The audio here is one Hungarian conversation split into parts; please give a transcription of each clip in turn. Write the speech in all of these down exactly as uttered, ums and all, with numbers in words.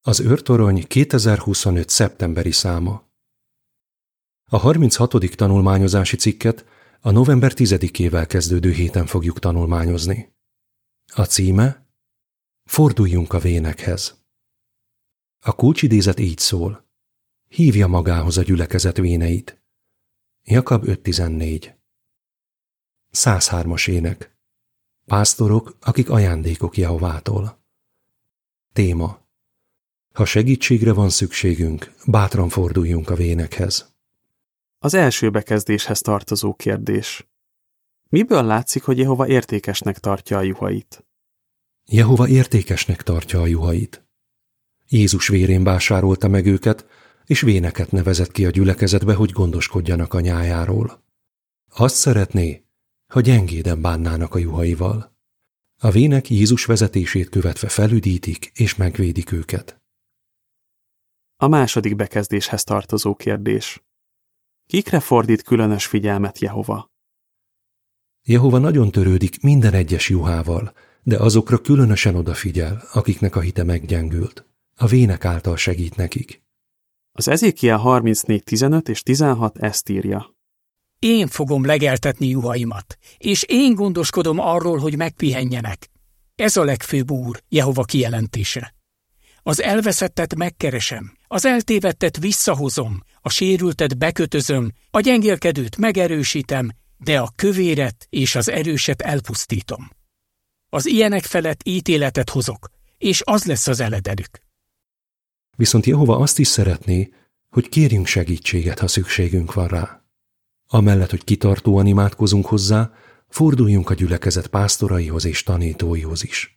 Az őrtorony kétezer-huszonöt. szeptemberi száma. A harminchatodik tanulmányozási cikket a november tizedikével kezdődő héten fogjuk tanulmányozni. A címe: Forduljunk a vénekhez. A kulcsidézet így szól: hívja magához a gyülekezet véneit. Jakab öt tizennégy. száz hármas ének. Pásztorok, akik ajándékok Jehovától. Téma: ha segítségre van szükségünk, bátran forduljunk a vénekhez. Az első bekezdéshez tartozó kérdés. Miből látszik, hogy Jehova értékesnek tartja a juhait? Jehova értékesnek tartja a juhait. Jézus vérén vásárolta meg őket, és véneket nevezett ki a gyülekezetbe, hogy gondoskodjanak a nyájáról. Azt szeretné, ha gyengéden bánnának a juhaival. A vének Jézus vezetését követve felüdítik és megvédik őket. A második bekezdéshez tartozó kérdés. Kikre fordít különös figyelmet Jehova? Jehova nagyon törődik minden egyes juhával, de azokra különösen odafigyel, akiknek a hite meggyengült. A vének által segít nekik. Az Ezékiel harmincnégy tizenöt és tizenhat ezt írja. Én fogom legeltetni juhaimat, és én gondoskodom arról, hogy megpihenjenek. Ez a legfőbb Úr, Jehova kijelentése. Az elveszettet megkeresem, az eltévedtet visszahozom, a sérültet bekötözöm, a gyengélkedőt megerősítem, de a kövéret és az erőset elpusztítom. Az ilyenek felett ítéletet hozok, és az lesz az eledelük. Viszont Jehova azt is szeretné, hogy kérjünk segítséget, ha szükségünk van rá. Amellett, hogy kitartóan imádkozunk hozzá, forduljunk a gyülekezet pásztoraihoz és tanítóihoz is.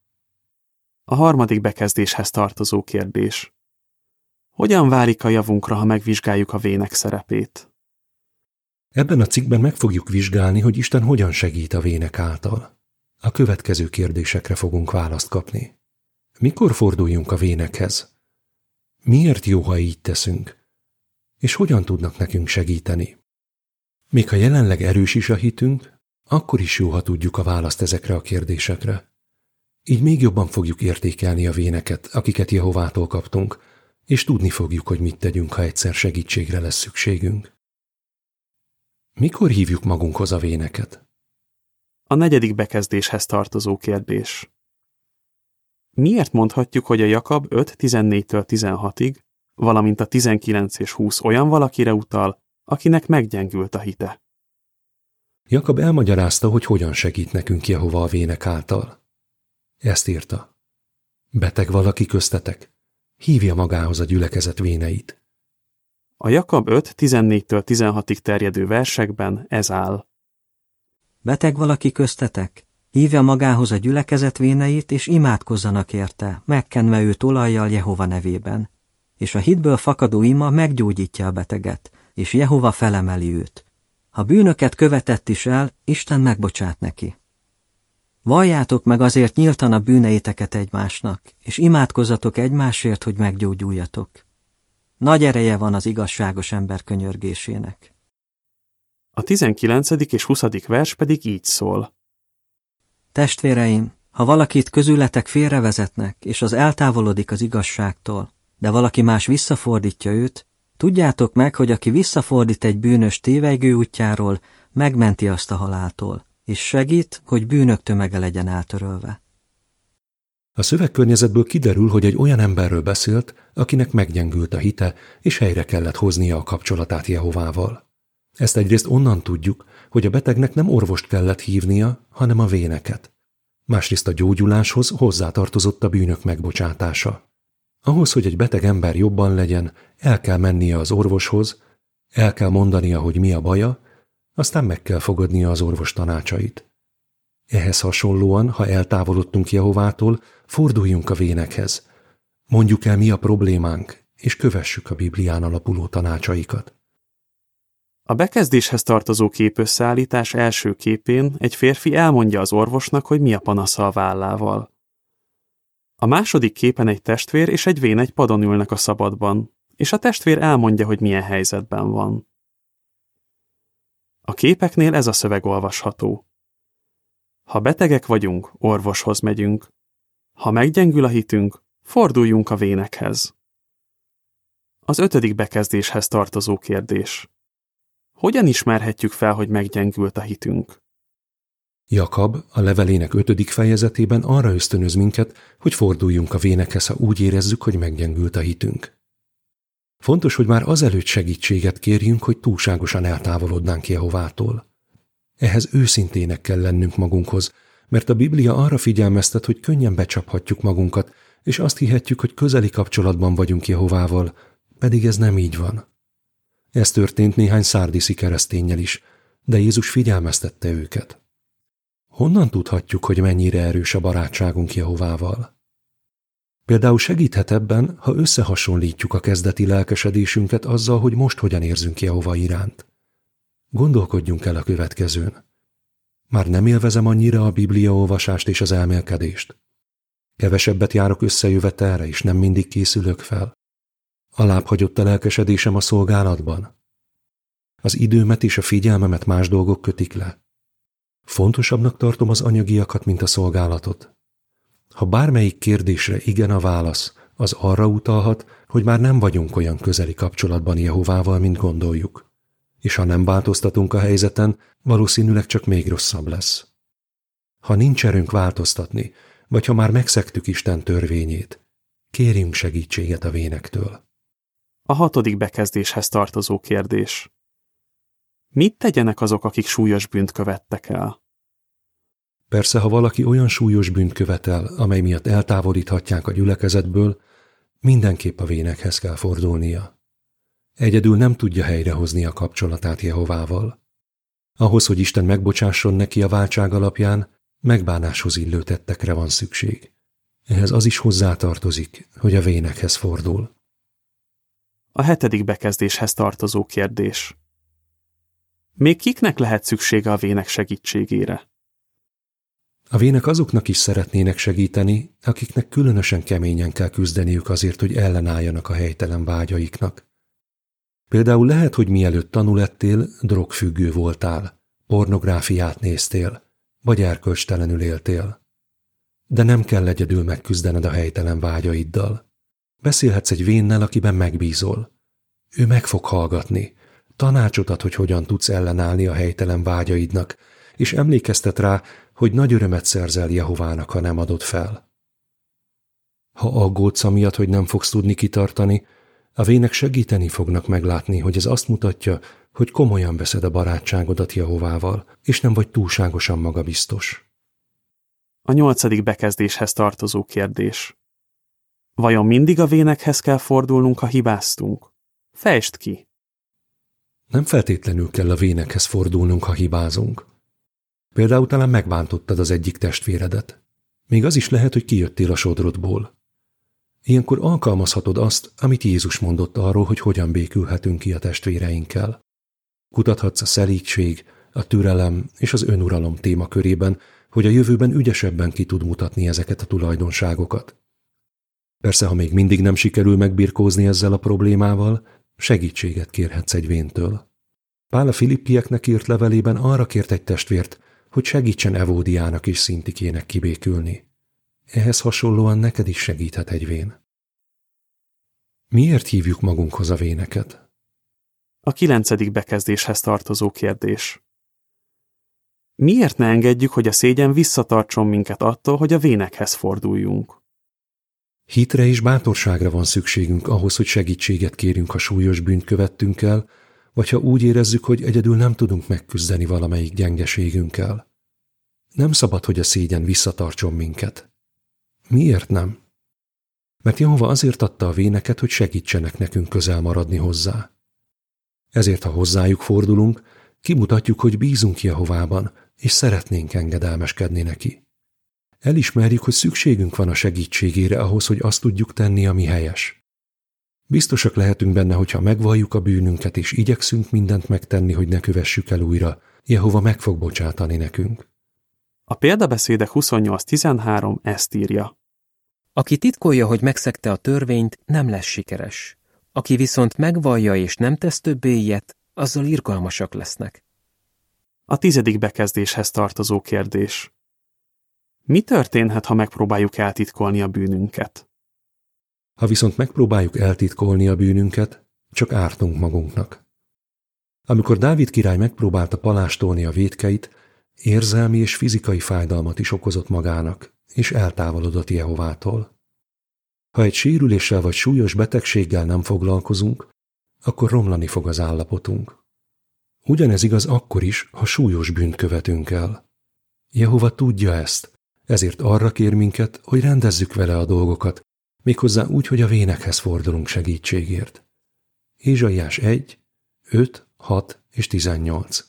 A harmadik bekezdéshez tartozó kérdés. Hogyan válik a javunkra, ha megvizsgáljuk a vének szerepét? Ebben a cikkben meg fogjuk vizsgálni, hogy Isten hogyan segít a vének által. A következő kérdésekre fogunk választ kapni. Mikor forduljunk a vénekhez? Miért jó, ha így teszünk? És hogyan tudnak nekünk segíteni? Még ha jelenleg erős is a hitünk, akkor is jó, ha tudjuk a választ ezekre a kérdésekre. Így még jobban fogjuk értékelni a véneket, akiket Jehovától kaptunk, és tudni fogjuk, hogy mit tegyünk, ha egyszer segítségre lesz szükségünk. Mikor hívjuk magunkhoz a véneket? A negyedik bekezdéshez tartozó kérdés. Miért mondhatjuk, hogy a Jakab öt tizennégytől tizenhatig, valamint a tizenkilenc és húsz olyan valakire utal, akinek meggyengült a hite? Jakab elmagyarázta, hogy hogyan segít nekünk Jehova a vének által. Ezt írta: beteg valaki köztetek, hívja magához a gyülekezet véneit. A Jakab öt tizennégytől tizenhatig terjedő versekben ez áll. Beteg valaki köztetek, hívja magához a gyülekezet véneit, és imádkozzanak érte, megkenve őt olajjal Jehova nevében. És a hitből fakadó ima meggyógyítja a beteget, és Jehova felemeli őt. Ha bűnöket követett is el, Isten megbocsát neki. Valljátok meg azért nyíltan a bűneiteket egymásnak, és imádkozzatok egymásért, hogy meggyógyuljatok. Nagy ereje van az igazságos ember könyörgésének. A tizenkilencedik és huszadik vers pedig így szól. Testvéreim, ha valakit közületek félrevezetnek, és az eltávolodik az igazságtól, de valaki más visszafordítja őt, tudjátok meg, hogy aki visszafordít egy bűnös tévejgő útjáról, megmenti azt a haláltól, és segít, hogy bűnök tömege legyen eltörölve. A szövegkörnyezetből kiderül, hogy egy olyan emberről beszélt, akinek meggyengült a hite, és helyre kellett hoznia a kapcsolatát Jehovával. Ezt egyrészt onnan tudjuk, hogy a betegnek nem orvost kellett hívnia, hanem a véneket. Másrészt a gyógyuláshoz hozzátartozott a bűnök megbocsátása. Ahhoz, hogy egy beteg ember jobban legyen, el kell mennie az orvoshoz, el kell mondania, hogy mi a baja, aztán meg kell fogadnia az orvos tanácsait. Ehhez hasonlóan, ha eltávolodtunk Jehovától, forduljunk a vénekhez. Mondjuk el, mi a problémánk, és kövessük a Biblián alapuló tanácsaikat. A bekezdéshez tartozó képösszeállítás első képén egy férfi elmondja az orvosnak, hogy mi a panasza a vállával. A második képen egy testvér és egy vén egy padon ülnek a szabadban, és a testvér elmondja, hogy milyen helyzetben van. A képeknél ez a szöveg olvasható. Ha betegek vagyunk, orvoshoz megyünk. Ha meggyengül a hitünk, Forduljunk a vénekhez. Az ötödik bekezdéshez tartozó kérdés. Hogyan ismerhetjük fel, hogy meggyengült a hitünk? Jakab a levelének ötödik fejezetében arra ösztönöz minket, hogy forduljunk a vénekhez, ha úgy érezzük, hogy meggyengült a hitünk. Fontos, hogy már azelőtt segítséget kérjünk, hogy túlságosan eltávolodnánk Jehovától. Ehhez őszintének kell lennünk magunkhoz, mert a Biblia arra figyelmeztet, hogy könnyen becsaphatjuk magunkat, és azt hihetjük, hogy közeli kapcsolatban vagyunk Jehovával, pedig ez nem így van. Ez történt néhány szárdiszi kereszténnyel is, de Jézus figyelmeztette őket. Honnan tudhatjuk, hogy mennyire erős a barátságunk Jehovával? Például segíthet ebben, ha összehasonlítjuk a kezdeti lelkesedésünket azzal, hogy most hogyan érzünk Jehova iránt. Gondolkodjunk el a következőn. Már nem élvezem annyira a bibliaolvasást és az elmélkedést. Kevesebbet járok összejövetelre, és nem mindig készülök fel. Alább hagyott a lelkesedésem a szolgálatban. Az időmet és a figyelmemet más dolgok kötik le. Fontosabbnak tartom az anyagiakat, mint a szolgálatot. Ha bármelyik kérdésre igen a válasz, az arra utalhat, hogy már nem vagyunk olyan közeli kapcsolatban Jehovával, mint gondoljuk. És ha nem változtatunk a helyzeten, valószínűleg csak még rosszabb lesz. Ha nincs erőnk változtatni, vagy ha már megszegtük Isten törvényét, kérjünk segítséget a vénektől. A hatodik bekezdéshez tartozó kérdés. Mit tegyenek azok, akik súlyos bűnt követtek el? Persze, ha valaki olyan súlyos bűnt követel, amely miatt eltávolíthatják a gyülekezetből, mindenképp a vénekhez kell fordulnia. Egyedül nem tudja helyrehozni a kapcsolatát Jehovával. Ahhoz, hogy Isten megbocsásson neki a váltság alapján, megbánáshoz illő tettekre van szükség. Ehhez az is hozzátartozik, hogy a vénekhez fordul. A hetedik bekezdéshez tartozó kérdés. Még kiknek lehet szüksége a vének segítségére? A vének azoknak is szeretnének segíteni, akiknek különösen keményen kell küzdeniük azért, hogy ellenálljanak a helytelen vágyaiknak. Például lehet, hogy mielőtt tanú lettél, drogfüggő voltál, pornográfiát néztél, vagy erkölcstelenül éltél. De nem kell egyedül megküzdened a helytelen vágyaiddal. Beszélhetsz egy vénnel, akiben megbízol. Ő meg fog hallgatni, tanácsot ad, hogy hogyan tudsz ellenállni a helytelen vágyaidnak, és emlékeztet rá, hogy nagy örömet szerzel Jehovának, ha nem adod fel. Ha aggódsz amiatt, hogy nem fogsz tudni kitartani, a vének segíteni fognak meglátni, hogy ez azt mutatja, hogy komolyan veszed a barátságodat Jehovával, és nem vagy túlságosan magabiztos. A nyolcadik bekezdéshez tartozó kérdés. Vajon mindig a vénekhez kell fordulnunk, ha hibáztunk? Fejtsd ki! Nem feltétlenül kell a vénekhez fordulnunk, ha hibázunk. Például talán megbántottad az egyik testvéredet. Még az is lehet, hogy kijöttél a sodrodból. Ilyenkor alkalmazhatod azt, amit Jézus mondott arról, hogy hogyan békülhetünk ki a testvéreinkkel. Kutathatsz a szelídség, a türelem és az önuralom témakörében, hogy a jövőben ügyesebben ki tud mutatni ezeket a tulajdonságokat. Persze, ha még mindig nem sikerül megbirkózni ezzel a problémával, segítséget kérhetsz egy véntől. Pál a Filippieknek írt levelében arra kért egy testvért, hogy segítsen Evódiának és Szintikének kibékülni. Ehhez hasonlóan neked is segíthet egy vén. Miért hívjuk magunkhoz a véneket? A kilencedik bekezdéshez tartozó kérdés. Miért ne engedjük, hogy a szégyen visszatartson minket attól, hogy a vénekhez forduljunk? Hitre és bátorságra van szükségünk ahhoz, hogy segítséget kérjünk, ha súlyos bűnt követtünk el, vagy ha úgy érezzük, hogy egyedül nem tudunk megküzdeni valamelyik gyengeségünkkel. Nem szabad, hogy a szégyen visszatartson minket. Miért nem? Mert Jehova azért adta a véneket, hogy segítsenek nekünk közel maradni hozzá. Ezért, ha hozzájuk fordulunk, kimutatjuk, hogy bízunk Jehovában, és szeretnénk engedelmeskedni neki. Elismerjük, hogy szükségünk van a segítségére ahhoz, hogy azt tudjuk tenni, ami helyes. Biztosak lehetünk benne, hogyha megvalljuk a bűnünket, és igyekszünk mindent megtenni, hogy ne kövessük el újra, Jehova meg fog bocsátani nekünk. A példabeszédek huszonnyolc tizenhárom ezt írja. Aki titkolja, hogy megszegte a törvényt, nem lesz sikeres. Aki viszont megvallja és nem tesz többé ilyet, azzal irgalmasak lesznek. A tizedik bekezdéshez tartozó kérdés. Mi történhet, ha megpróbáljuk eltitkolni a bűnünket? Ha viszont megpróbáljuk eltitkolni a bűnünket, csak ártunk magunknak. Amikor Dávid király megpróbálta palástolni a vétkeit, érzelmi és fizikai fájdalmat is okozott magának, és eltávolodott Jehovától. Ha egy sérüléssel vagy súlyos betegséggel nem foglalkozunk, akkor romlani fog az állapotunk. Ugyanez igaz akkor is, ha súlyos bűnt követünk el. Jehova tudja ezt, ezért arra kér minket, hogy rendezzük vele a dolgokat, méghozzá úgy, hogy a vénekhez fordulunk segítségért. Ézsaiás egy, öt, hat és tizennyolc.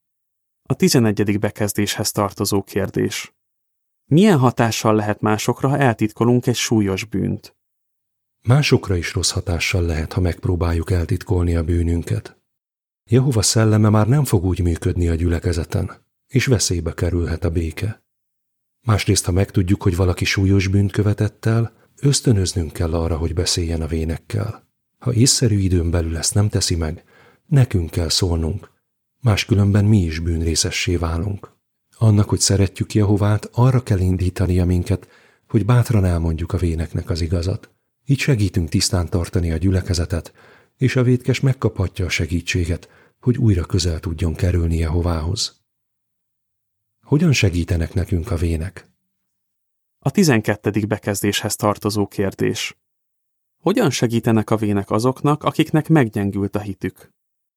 A tizenegyedik bekezdéshez tartozó kérdés. Milyen hatással lehet másokra, ha eltitkolunk egy súlyos bűnt? Másokra is rossz hatással lehet, ha megpróbáljuk eltitkolni a bűnünket. Jehova szelleme már nem fog úgy működni a gyülekezeten, és veszélybe kerülhet a béke. Másrészt, ha megtudjuk, hogy valaki súlyos bűnt követett el, ösztönöznünk kell arra, hogy beszéljen a vénekkel. Ha észszerű időn belül ezt nem teszi meg, nekünk kell szólnunk, máskülönben mi is bűnrészessé válunk. Annak, hogy szeretjük Jehovát, arra kell indítania minket, hogy bátran elmondjuk a véneknek az igazat. Így segítünk tisztán tartani a gyülekezetet, és a vétkes megkaphatja a segítséget, hogy újra közel tudjon kerülni Jehovához. Hogyan segítenek nekünk a vének? A tizenkettedik bekezdéshez tartozó kérdés. Hogyan segítenek a vének azoknak, akiknek meggyengült a hitük?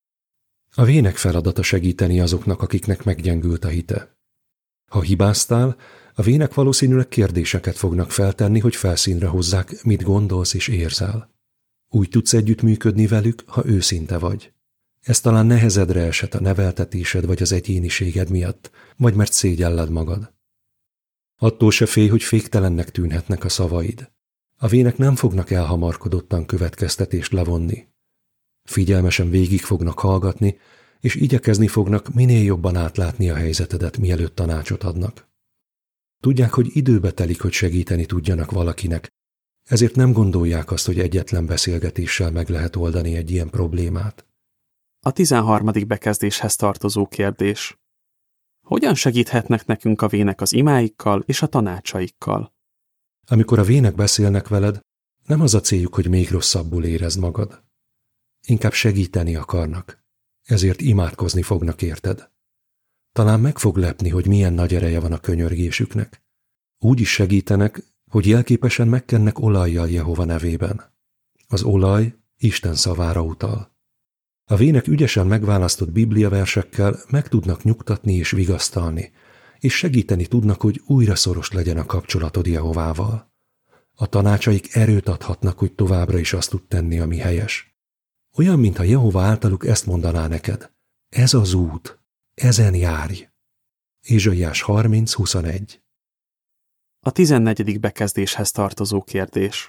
A vének feladata segíteni azoknak, akiknek meggyengült a hite. Ha hibáztál, a vének valószínűleg kérdéseket fognak feltenni, hogy felszínre hozzák, mit gondolsz és érzel. Úgy tudsz együttműködni velük, ha őszinte vagy. Ez talán nehezedre esett a neveltetésed vagy az egyéniséged miatt, vagy mert szégyelled magad. Attól se félj, hogy féktelennek tűnhetnek a szavaid. A vének nem fognak elhamarkodottan következtetést levonni. Figyelmesen végig fognak hallgatni, és igyekezni fognak minél jobban átlátni a helyzetedet, mielőtt tanácsot adnak. Tudják, hogy időbe telik, hogy segíteni tudjanak valakinek, ezért nem gondolják azt, hogy egyetlen beszélgetéssel meg lehet oldani egy ilyen problémát. A tizenharmadik bekezdéshez tartozó kérdés. Hogyan segíthetnek nekünk a vének az imáikkal és a tanácsaikkal? Amikor a vének beszélnek veled, nem az a céljuk, hogy még rosszabbul érezd magad. Inkább segíteni akarnak, ezért imádkozni fognak érted. Talán meg fog lepni, hogy milyen nagy ereje van a könyörgésüknek. Úgy is segítenek, hogy jelképesen megkennek olajjal Jehova nevében. Az olaj Isten szavára utal. A vének ügyesen megválasztott bibliaversekkel meg tudnak nyugtatni és vigasztalni, és segíteni tudnak, hogy újra szoros legyen a kapcsolatod Jehovával. A tanácsaik erőt adhatnak, hogy továbbra is azt tud tenni, ami helyes. Olyan, mintha Jehova általuk ezt mondaná neked. Ez az út, ezen járj. Ézsaiás harminc huszonegy. A tizennegyedik bekezdéshez tartozó kérdés.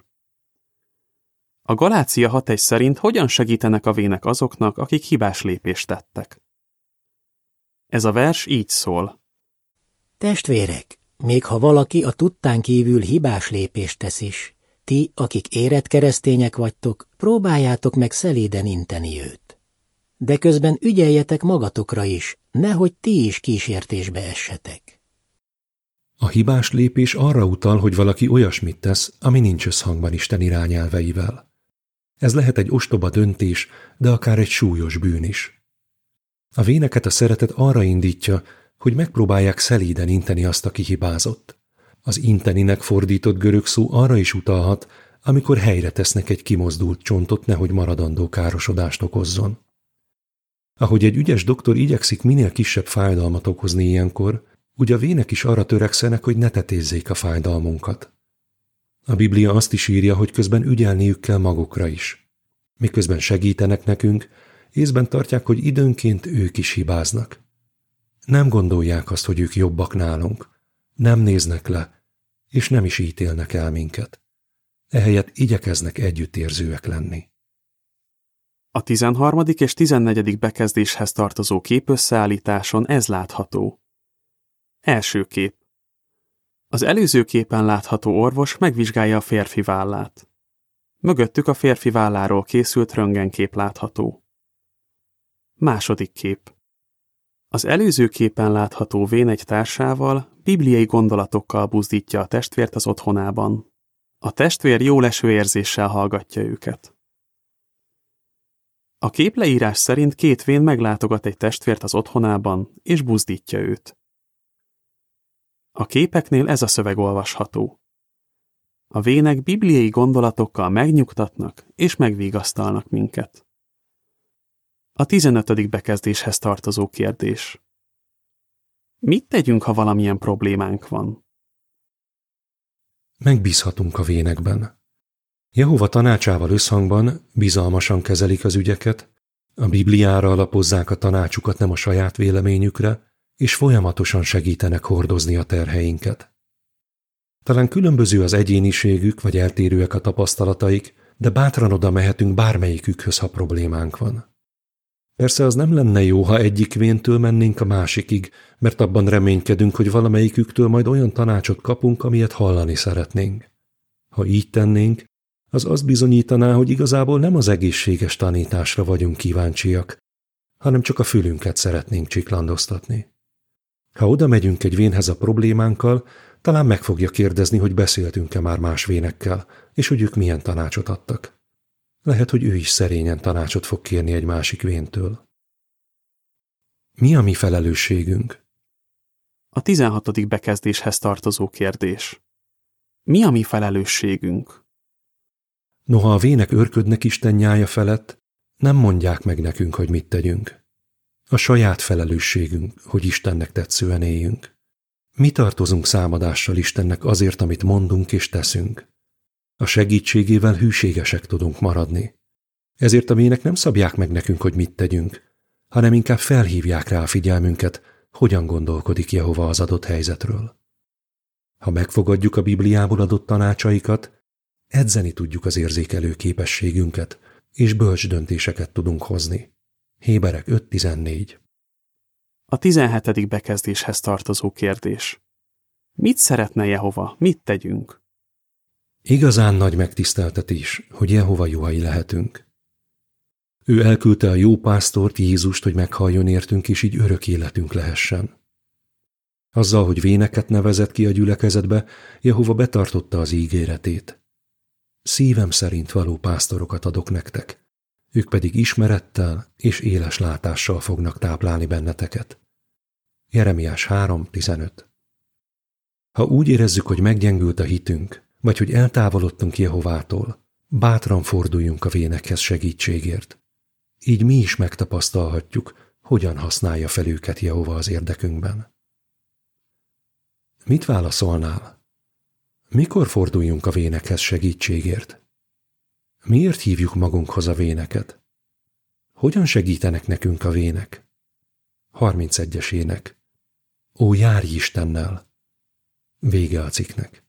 A Galácia hat egy szerint hogyan segítenek a vének azoknak, akik hibás lépést tettek? Ez a vers így szól. Testvérek, még ha valaki a tudtán kívül hibás lépést tesz is, ti, akik érett keresztények vagytok, próbáljátok meg szeléden inteni őt. De közben ügyeljetek magatokra is, nehogy ti is kísértésbe essetek. A hibás lépés arra utal, hogy valaki olyasmit tesz, ami nincs összhangban Isten irányelveivel. Ez lehet egy ostoba döntés, de akár egy súlyos bűn is. A véneket a szeretet arra indítja, hogy megpróbálják szelíden inteni azt, aki hibázott. Az inteninek fordított görög szó arra is utalhat, amikor helyre tesznek egy kimozdult csontot, nehogy maradandó károsodást okozzon. Ahogy egy ügyes doktor igyekszik minél kisebb fájdalmat okozni ilyenkor, úgy a vének is arra törekszenek, hogy ne tetézzék a fájdalmunkat. A Biblia azt is írja, hogy közben ügyelniük kell magukra is. Miközben segítenek nekünk, észben tartják, hogy időnként ők is hibáznak. Nem gondolják azt, hogy ők jobbak nálunk, nem néznek le, és nem is ítélnek el minket. Ehelyett igyekeznek együttérzőek lenni. A tizenharmadik és tizennegyedik bekezdéshez tartozó képösszeállításon ez látható. Első kép. Az előző képen látható orvos megvizsgálja a férfi vállát. Mögöttük a férfi válláról készült röntgenkép látható. Második kép. Az előző képen látható vén egy társával, bibliai gondolatokkal buzdítja a testvért az otthonában. A testvér jóleső érzéssel hallgatja őket. A képleírás szerint két vén meglátogat egy testvért az otthonában, és buzdítja őt. A képeknél ez a szöveg olvasható. A vének bibliai gondolatokkal megnyugtatnak és megvigasztalnak minket. A tizenötödik bekezdéshez tartozó kérdés. Mit tegyünk, ha valamilyen problémánk van? Megbízhatunk a vénekben. Jehova tanácsával összhangban bizalmasan kezelik az ügyeket, a Bibliára alapozzák a tanácsukat, nem a saját véleményükre, és folyamatosan segítenek hordozni a terheinket. Talán különböző az egyéniségük, vagy eltérőek a tapasztalataik, de bátran oda mehetünk bármelyikükhöz, ha problémánk van. Persze az nem lenne jó, ha egyik véntől mennénk a másikig, mert abban reménykedünk, hogy valamelyiküktől majd olyan tanácsot kapunk, amilyet hallani szeretnénk. Ha így tennénk, az azt bizonyítaná, hogy igazából nem az egészséges tanításra vagyunk kíváncsiak, hanem csak a fülünket szeretnénk csiklandoztatni. Ha oda megyünk egy vénhez a problémánkkal, talán meg fogja kérdezni, hogy beszéltünk-e már más vénekkel, és hogy ők milyen tanácsot adtak. Lehet, hogy ő is szerényen tanácsot fog kérni egy másik véntől. Mi a mi felelősségünk? A tizenhatodik bekezdéshez tartozó kérdés. Mi a mi felelősségünk? Noha a vének őrködnek Isten nyája felett, nem mondják meg nekünk, hogy mit tegyünk. A saját felelősségünk, hogy Istennek tetszően éljünk. Mi tartozunk számadással Istennek azért, amit mondunk és teszünk. A segítségével hűségesek tudunk maradni. Ezért a vének nem szabják meg nekünk, hogy mit tegyünk, hanem inkább felhívják rá a figyelmünket, hogyan gondolkodik Jehova az adott helyzetről. Ha megfogadjuk a Bibliából adott tanácsaikat, edzeni tudjuk az érzékelő képességünket, és bölcs döntéseket tudunk hozni. Héberek öt tizennégy. A tizenhetedik bekezdéshez tartozó kérdés. Mit szeretne Jehova? Mit tegyünk? Igazán nagy megtiszteltetés, hogy Jehova juhai lehetünk. Ő elküldte a jó pásztort, Jézust, hogy meghalljon értünk, és így örök életünk lehessen. Azzal, hogy véneket nevezett ki a gyülekezetbe, Jehova betartotta az ígéretét. Szívem szerint való pásztorokat adok nektek, ők pedig ismerettel és éles látással fognak táplálni benneteket. Jeremiás három tizenöt. Ha úgy érezzük, hogy meggyengült a hitünk, vagy hogy eltávolodtunk Jehovától, bátran forduljunk a vénekhez segítségért. Így mi is megtapasztalhatjuk, hogyan használja fel őket Jehova az érdekünkben. Mit válaszolnál? Mikor forduljunk a vénekhez segítségért? Miért hívjuk magunkhoz a véneket? Hogyan segítenek nekünk a vének? harmincegyes ének. Ó, járj Istennel! Vége a cikknek.